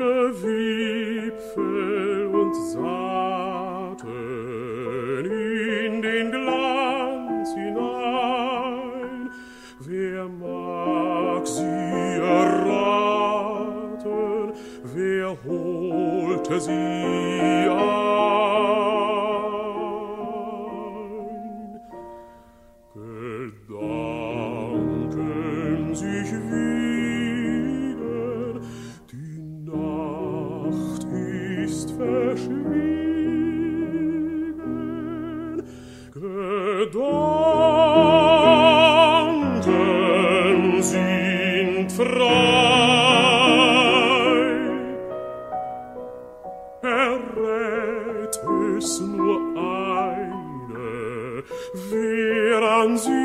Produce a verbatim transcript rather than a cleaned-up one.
Wipfel und Saaten in den Glanz hinein. Wer mag sie erraten, wer holte sie ein? Gedanken sich wiegen, die Nacht ist verschwiegen. Gedanken sind frei. Errät es nur eine, wer an sie